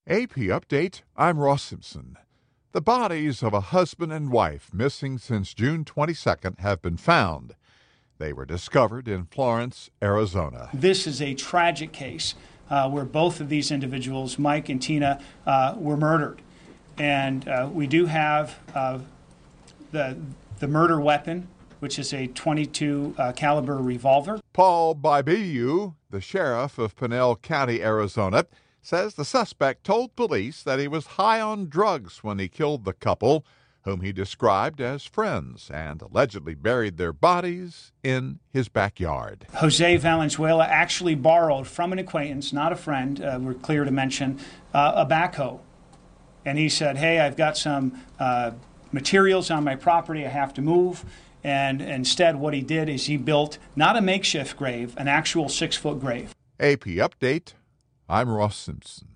AP Update, I'm Ross Simpson. The bodies of a husband and wife missing since June 22nd have been found. They were discovered in Florence, Arizona. This is a tragic case where both of these individuals, Mike and Tina, were murdered. And we do have the murder weapon, which is a .22 caliber revolver. Paul Bibiu, the sheriff of Pinal County, Arizona, says the suspect told police that he was high on drugs when he killed the couple, whom he described as friends, and allegedly buried their bodies in his backyard. Jose Valenzuela actually borrowed from an acquaintance, not a friend, we're clear to mention, a backhoe. And he said, hey, I've got some materials on my property I have to move. And instead what he did is he built not a makeshift grave, an actual 6-foot grave. AP Update, I'm Ross Simpson.